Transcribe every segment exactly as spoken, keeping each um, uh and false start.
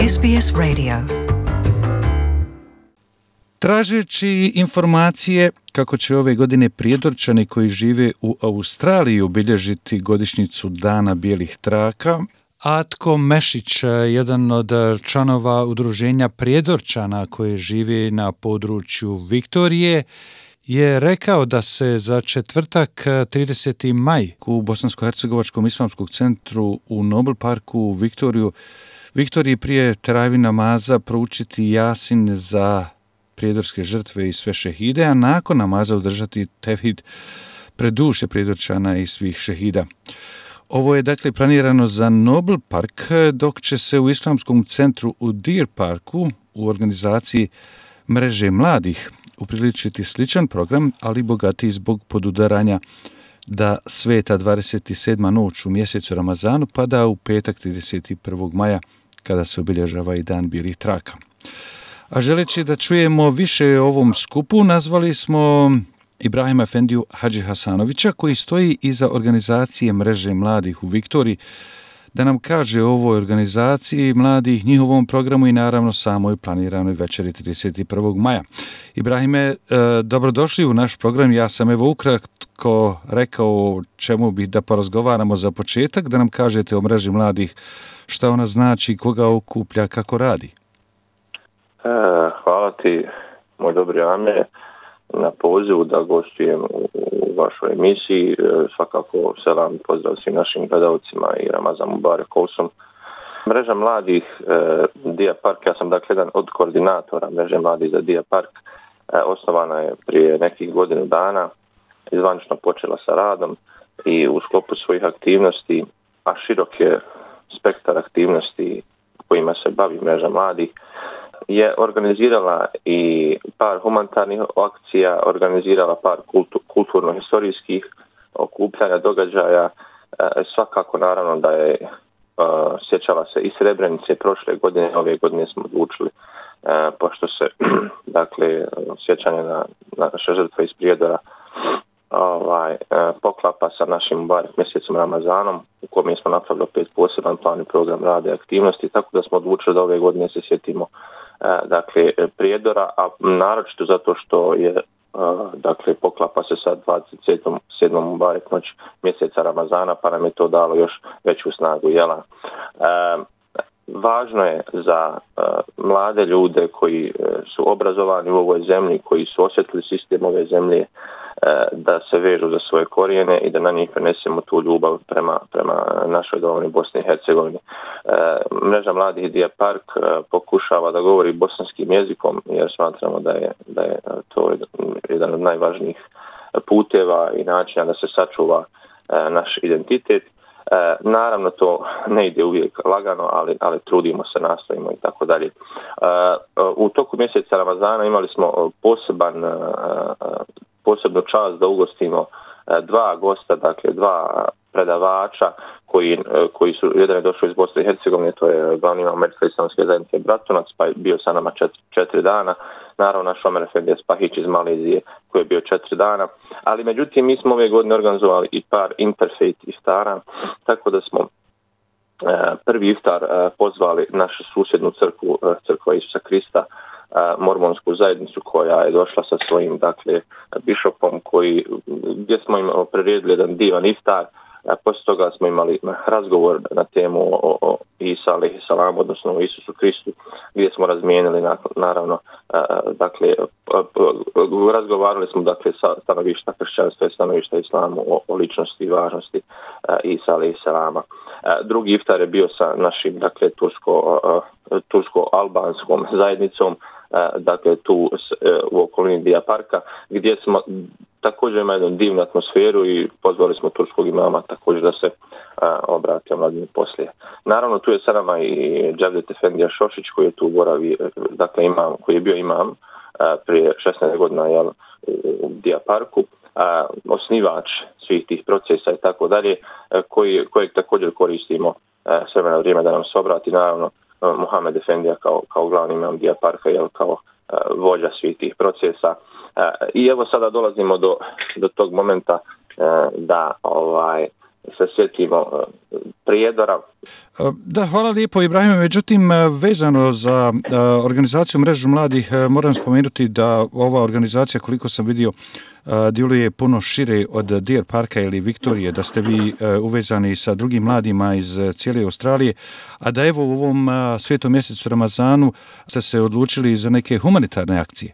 S B S Radio. Tražeći informacije kako će ove godine Prijedorčani koji žive u Australiji obilježiti godišnjicu Dana bijelih traka, Atko Mešić, jedan od članova udruženja Prijedorčana koji živi na području Viktorije, je rekao da se za četvrtak trideseti maj u Bosansko-hercegovačkom islamskog centru u Nobel parku u Viktoriju, Viktoriji prije teravih namaza proučiti Jasin za prijedorske žrtve i sve šehide, a nakon namaza održati tevhid pred duše Prijedorčana i svih šehida. Ovo je dakle planirano za Nobel park, dok će se u islamskom centru u Deer Parku u organizaciji Mreže mladih upriličiti sličan program, ali bogatiji zbog podudaranja da sveta dvadeset sedma noć u mjesecu Ramazanu pada u petak trideset prvog maja, kada se obilježava i Dan bijelih traka. A želeći da čujemo više o ovom skupu, nazvali smo Ibrahima Efendiju Hadži Hasanovića, koji stoji iza organizacije Mreže mladih u Viktoriji, da nam kaže o ovoj organizaciji mladih, njihovom programu i naravno samoj planiranoj večeri trideset prvog maja. Ibrahime, e, dobrodošli u naš program. Ja sam evo ukratko rekao o čemu bih da porazgovaramo za početak, da nam kažete o Mreži mladih, šta ona znači, koga okuplja, kako radi. E, hvala ti, moj dobri Ame, na pozivu da gostujem u vašoj emisiji. Svakako selam, pozdrav svim našim gledalcima i Ramazan Mubarek Olsom. Mreža mladih Dia Park, ja sam dakle jedan od koordinatora Mreže mladih za Dia Park, osnovana je prije nekih godinu dana, zvanično počela sa radom i u sklopu svojih aktivnosti, a širok je spektar aktivnosti kojima se bavi Mreža mladih, je organizirala i par humanitarnih akcija, organizirala par kultu, kulturno-historijskih okupljanja događaja. E, svakako naravno da je e, sjećala se i Srebrenice prošle godine, ove godine smo odlučili, e, pošto se dakle sjećanje na, na naše žrtve iz Prijedora ovaj, e, poklapa sa našim Mubarek mjesecom Ramazanom, u kojem smo napravili opet poseban plan i program rada i aktivnosti, tako da smo odlučili da ove godine se sjetimo dakle Prijedora, a naročito zato što je dakle poklapa se sa dvadeset sedmom Mubarek noć mjeseca Ramazana, pa nam je to dalo još veću snagu, jela. E, važno je za e, mlade ljude koji su obrazovani u ovoj zemlji, koji su osjetili sistem ove zemlje, da se vežu za svoje korijene i da na njih prenesemo tu ljubav prema, prema našoj domovini Bosni i Hercegovini. E, Mreža mladih Dia Park e, pokušava da govori bosanskim jezikom, jer smatramo da je, da je to jedan od najvažnijih puteva i načina da se sačuva e, naš identitet. E, naravno to ne ide uvijek lagano, ali, ali trudimo se, nastojimo i tako dalje. U toku mjeseca Ramazana imali smo poseban e, posebnu čast da ugostimo dva gosta, dakle dva predavača koji, koji su, jedan je došao iz Bosne i Hercegovine, to je glavni imam Američke islamske zajednice Bratunac, pa je bio sa nama četiri, četiri dana, naravno naš Omer Efendija Spahić iz Malezije koji je bio četiri dana, ali međutim mi smo ove godine organizovali i par interfaith iftara, tako da smo prvi iftar pozvali našu susjednu crkvu, crkva Isusa Krista, mormonsku zajednicu koja je došla sa svojim dakle bišopom, koji, gdje smo im priredili jedan divan iftar. Poslije toga smo imali razgovor na temu o, o Isa alejhi selam, odnosno o Isusu Kristu, gdje smo razmijenili naravno dakle razgovarali smo dakle sa stanovišta kršćanstva i stanovišta islamu o, o ličnosti i važnosti Isa alejhi selama. Drugi iftar je bio sa našim dakle tursko tursko-albanskom zajednicom, dakle tu u okolini Dia Parka, gdje smo također imali jednu divnu atmosferu i pozvali smo turskog imama također da se obratio mladini poslije. Naravno tu je sa nama i Džavdet Efendija Šošić koji je tu boravi, dakle imam, koji je bio imam prije šesnaest godina jel, u Dia Parku, osnivač svih tih procesa i tako dalje, koji, kojeg također koristimo s vremena na vrijeme da nam se obrati, naravno Muhamed Efendija kao, kao glavni imam Dia Parka, jel, kao uh, vođa svih tih procesa. Uh, I evo sada dolazimo do, do tog momenta uh, da ovaj se sjetimo Prijedora. Da, hvala lijepo Ibrahime. Međutim, vezano za organizaciju Mrežu mladih, moram spomenuti da ova organizacija, koliko sam vidio, djeluje puno šire od Deer Parka ili Viktorije, da ste vi uvezani sa drugim mladima iz cijele Australije, a da evo u ovom svetom mjesecu Ramazanu ste se odlučili za neke humanitarne akcije.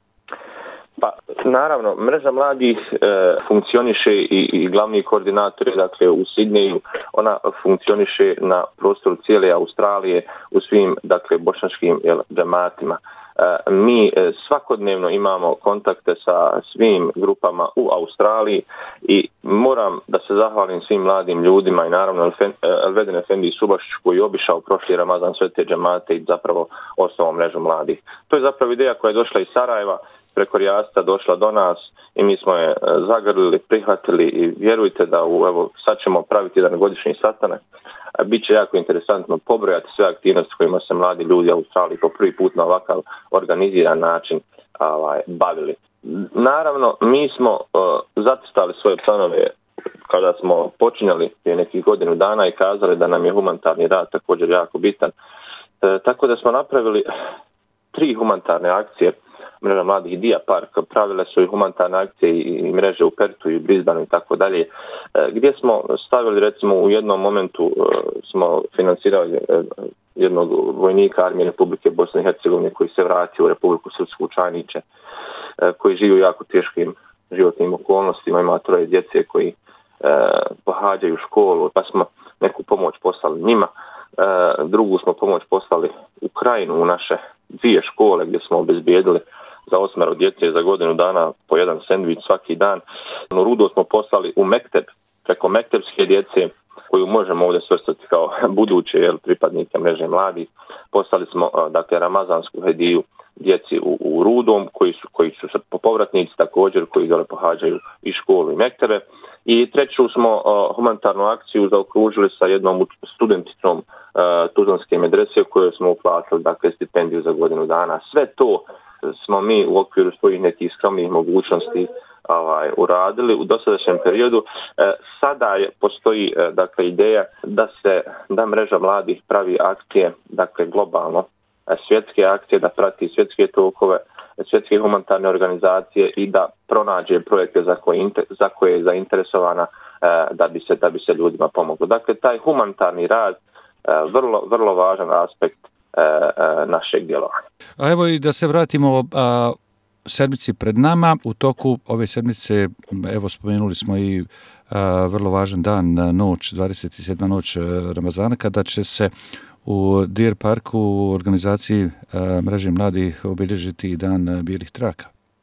Pa, naravno, Mreža mladih e, funkcioniše i, i glavni koordinator, dakle u Sidneju, ona funkcioniše na prostoru cijele Australije u svim, dakle, bošnjačkim džematima. E, mi e, svakodnevno imamo kontakte sa svim grupama u Australiji i moram da se zahvalim svim mladim ljudima i naravno Elvedin Efendi Subašić koji je obišao prošli Ramazan sve te džemate i zapravo osnovao Mrežu mladih. To je zapravo ideja koja je došla iz Sarajeva, preko Rijasta došla do nas i mi smo je zagrlili, prihvatili i vjerujte da u, evo, sad ćemo praviti jedan godišnji sastanak. Biće jako interesantno pobrojati sve aktivnosti kojima se mladi ljudi u Australiji po prvi put na ovakav organiziran način ovaj, bavili. Naravno, mi smo uh, zacrtali svoje planove kada smo počinjali prije nekih godinu dana i kazali da nam je humanitarni rad također jako bitan. E, tako da smo napravili tri humanitarne akcije. Mreža mladih Deer Park, pravile su i humanitarne akcije i mreže u Pertu i Brisbaneu i tako dalje, gdje smo stavili, recimo, u jednom momentu smo financirali jednog vojnika Armije Republike Bosne i Hercegovine koji se vratio u Republiku Srpsku u Čajniče, koji živi u jako teškim životnim okolnostima, ima troje djece koji pohađaju školu, pa smo neku pomoć poslali njima. Drugu smo pomoć poslali u Krajinu, u naše dvije škole gdje smo obezbijedili za osmero djece za godinu dana po jedan sendvič svaki dan. U Rudo smo poslali u Mekteb, preko mektebske djece koju možemo ovdje svrstati kao buduće jel, pripadnike Mreže mladih. Poslali smo dakle ramazansku hediju djeci u, u Rudom koji su, koji su povratnici također koji dole pohađaju i školu i mektebe. I treću smo uh, humanitarnu akciju zaokružili sa jednom studenticom uh, Tuzlanske medrese kojoj smo uplatili dakle stipendiju za godinu dana. Sve to smo mi u okviru svojih nekih skromnih mogućnosti ovaj, uradili u dosadašnjem periodu. E, sada je, postoji e, dakle ideja da se da Mreža mladih pravi akcije, dakle globalno e, svjetske akcije, da prati svjetske tokove, svjetske humanitarne organizacije i da pronađe projekte za koje, za koje je zainteresovana e, da bi se da bi se ljudima pomoglo. Dakle, taj humanitarni rad e, vrlo vrlo važan aspekt e, e, našeg djelovanja. A evo i da se vratimo a, sedmici pred nama. U toku ove sedmice, evo spomenuli smo i a, vrlo važan dan, noć, dvadeset sedma noć Ramazana, kada će se u Deer Parku u organizaciji a, Mreže mladih obilježiti dan bijelih traka.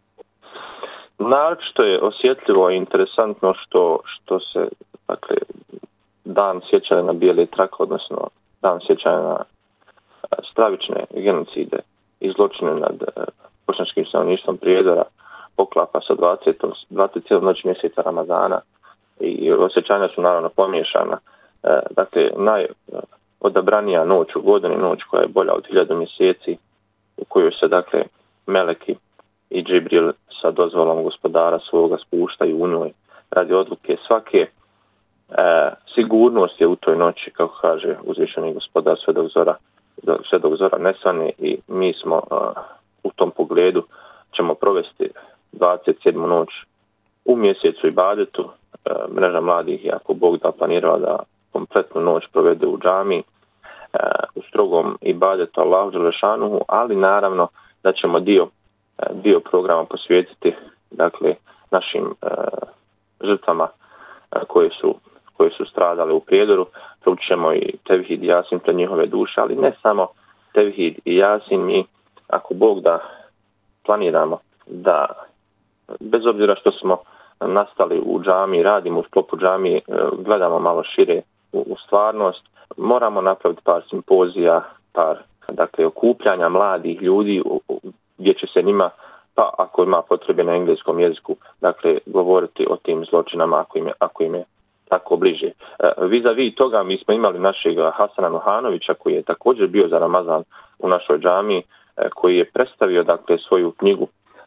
Naročito je osjetljivo i interesantno što, što se dakle, dan sjećanja na bijele trake, odnosno dan sjećanja na stravične genocide i zločine nad bošnjačkim stanovništvom Prijedora poklapa sa dvadesetom noć mjeseca Ramazana i osjećanja su naravno pomiješana. Dakle, najodabranija noć u godini, noć koja je bolja od hiljadu mjeseci, u kojoj se dakle meleki i Džibril sa dozvolom gospodara svoga spuštaju u njoj radi odluke svake. E, sigurnost je u toj noći, kako kaže uzvišeni gospodar, sve dok zora, sve dok zora ne svane i mi smo uh, u tom pogledu ćemo provesti dvadeset sedmu noć u mjesecu ibadetu. Uh, Mreža mladih je, ako Bog da, planirala da kompletnu noć provede u džami uh, u strogom ibadetu Allahu dželešanuhu, ali naravno da ćemo dio, uh, dio programa posvetiti dakle našim uh, žrtvama uh, koje su koji su stradali u Prijedoru. Proučimo i Tevhid i Jasin pred njihove duše, ali ne samo Tevhid i Jasin. Mi, ako Bog da, planiramo da, bez obzira što smo nastali u džami, radimo u sklopu džami, gledamo malo šire u, u stvarnost, moramo napraviti par simpozija, par dakle, okupljanja mladih ljudi u, u, gdje će se njima, pa ako ima potrebe na engleskom jeziku, dakle, govoriti o tim zločinama ako im je, ako im je tako bliže. Vis-a-vis toga mi smo imali našeg Hasana Nuhanovića koji je također bio za Ramazan u našoj džamiji, koji je predstavio dakle svoju knjigu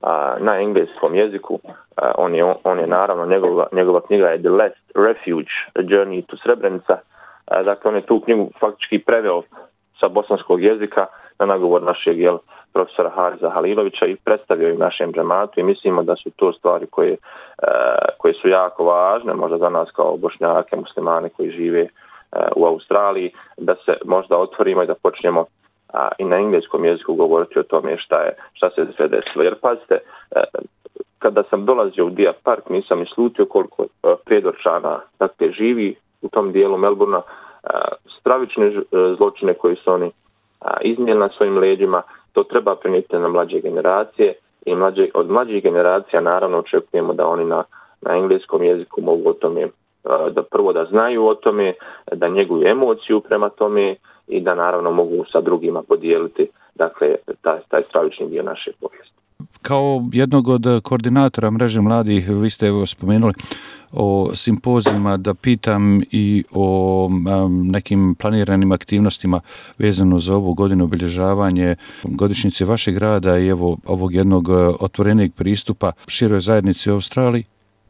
na engleskom jeziku. On je, on je naravno, njegova, njegova knjiga je The Last Refuge, A Journey to Srebrenica. Dakle, on je tu knjigu faktički preveo sa bosanskog jezika na nagovor našeg jel, profesora Hariza Halilovića i predstavio im našem džematu i mislimo da su to stvari koje, koje su jako važne, možda za nas kao Bošnjake, muslimane koji žive u Australiji, da se možda otvorimo i da počnemo a, i na engleskom jeziku govoriti o tome šta, je, šta se sve desilo. Jer pazite, kada sam dolazio u Dia Park nisam islutio koliko Prijedorčana dakle, živi u tom dijelu Melbourna, stravične zločine koji su oni iznijeli na svojim leđima, to treba prenijeti na mlađe generacije i mlađe, od mlađih generacija naravno očekujemo da oni na, na engleskom jeziku mogu o tome, da prvo da znaju o tome, da njeguju emociju prema tome i da naravno mogu sa drugima podijeliti dakle, taj, taj stravični dio naše povijesti. Kao jednog od koordinatora mreže mladih, vi ste evo spomenuli o simpozijima, da pitam i o um, nekim planiranim aktivnostima vezano za ovu godinu obilježavanje godišnjice vašeg rada i evo ovog jednog otvorenijeg pristupa široj zajednici u Australiji.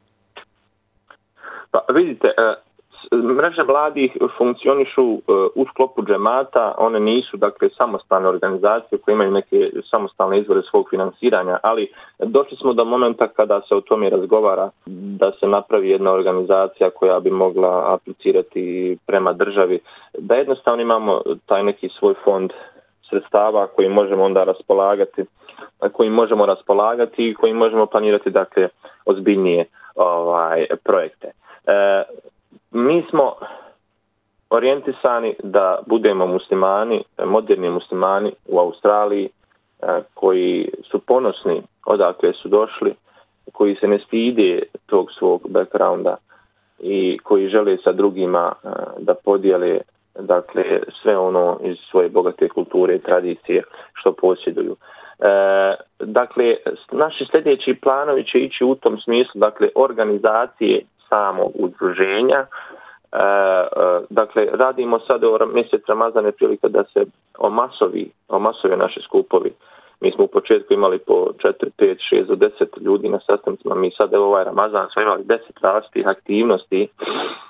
Pa vidite, mreže mladih funkcionišu u sklopu džemata, one nisu dakle samostalne organizacije koje imaju neke samostalne izvore svog finansiranja, ali došli smo do momenta kada se o tome razgovara da se napravi jedna organizacija koja bi mogla aplicirati prema državi, da jednostavno imamo taj neki svoj fond sredstava koji možemo onda raspolagati, koji možemo raspolagati i koji možemo planirati dakle ozbiljnije ovaj, projekte. E, Mi smo orijentisani da budemo muslimani, moderni muslimani u Australiji koji su ponosni odakle su došli, koji se ne stide tog svog backgrounda i koji žele sa drugima da podijele dakle, sve ono iz svoje bogate kulture i tradicije što posjeduju. E, dakle, naši sljedeći planovi će ići u tom smislu, dakle, organizacije samog udruženja. E, dakle, radimo sad o mjesec Ramazane prilika da se omasovi, omasove naše skupovi. Mi smo u početku imali po četiri, pet, šest do deset ljudi na sastancima. Mi sad evo ovaj Ramazan smo imali deset različitih aktivnosti e,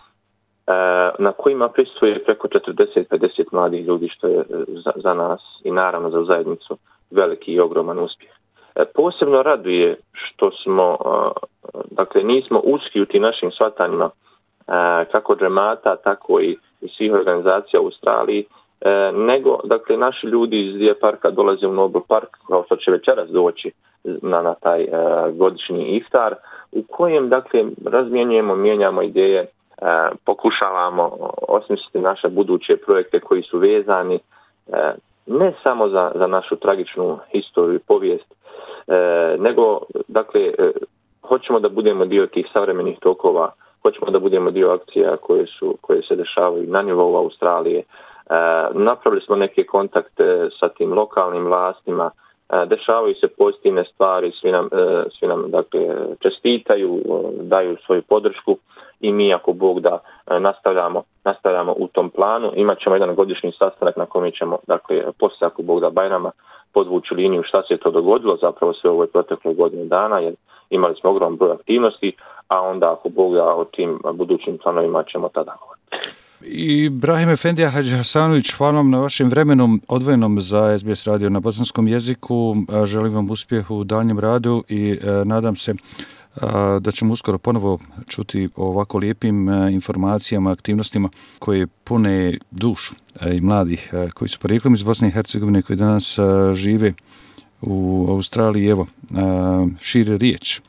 na kojima prisustvuje preko četrdeset do pedeset mladih ljudi, što je za, za nas i naravno za zajednicu veliki i ogroman uspjeh. E, posebno raduje što smo, e, dakle, nismo uski u tim našim shvatanjima e, kako džemata, tako i, i svih organizacija u Australiji, e, nego, dakle, naši ljudi iz Dia Parka dolaze u Noble Park, kao što će večeras doći na, na taj e, godišnji iftar, u kojem, dakle, razmjenjujemo, mijenjamo ideje, e, pokušavamo osmisliti naše buduće projekte koji su vezani e, ne samo za, za našu tragičnu historiju i povijest, e, nego, dakle, e, hoćemo da budemo dio tih savremenih tokova, hoćemo da budemo dio akcija koje su koje se dešavaju na nivou Australije. E, napravili smo neke kontakte sa tim lokalnim vlastima, e, dešavaju se pozitivne stvari, svi nam, e, svi nam dakle, čestitaju, daju svoju podršku i mi, ako Bog da, nastavljamo, nastavljamo u tom planu. Imat ćemo jedan godišnji sastanak na kojem ćemo, dakle, poslije, ako Bog da, Bajrama, podvući liniju šta se to dogodilo zapravo sve ovoj protekloj godini dana, jer imali smo ogroman broj aktivnosti, a onda, ako Bog da, o tim budućim planovima ćemo tada govoriti. Ibrahim Efendija Hadži Hasanović, hvala vam na vašem vremenom odvojenom za S B S radio na bosanskom jeziku. Želim vam uspjeh u daljem radu i nadam se da ćemo uskoro ponovo čuti o ovako lijepim informacijama, aktivnostima koje pune dušu i mladih koji su porijeklom iz Bosne i Hercegovine, koji danas žive u Australiji. Evo, šire riječ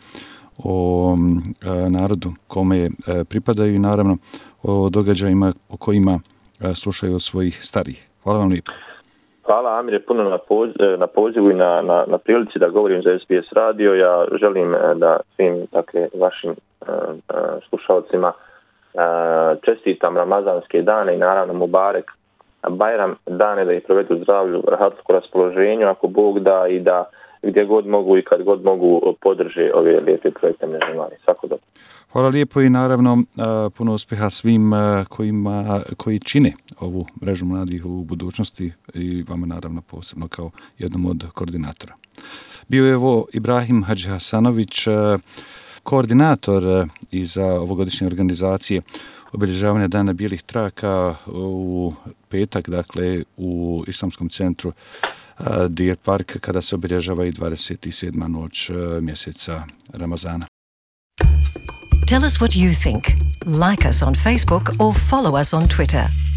o narodu kome pripadaju i naravno o događajima o kojima slušaju od svojih starijih. Hvala vam lijepo. Hvala, Amire, puno na, poz, na pozivu i na, na, na prilici da govorim za S B S radio. Ja želim da svim dakle, vašim uh, slušalcima uh, čestitam ramazanske dane i naravno Mubarek Bajram dane, da ih provedu zdravlju, rahatsku raspoloženju, ako Bog da, i da gdje god mogu i kad god mogu podrže ove lijepe projekte Mreže mladih. Svako dobro. Hvala lijepo i naravno puno uspjeha svim kojima, koji čine ovu Mrežu mladih u budućnosti i vama naravno posebno kao jednom od koordinatora. Bio je ovo Ibrahim Hadžihasanović, koordinator i za ovogodišnje organizacije obilježavanja Dana bijelih traka u petak, dakle u Islamskom centru Deer Park, kada se obilježava i dvadeset sedma noć mjeseca Ramazana. Tell us what you think. Like us on Facebook or follow us on Twitter.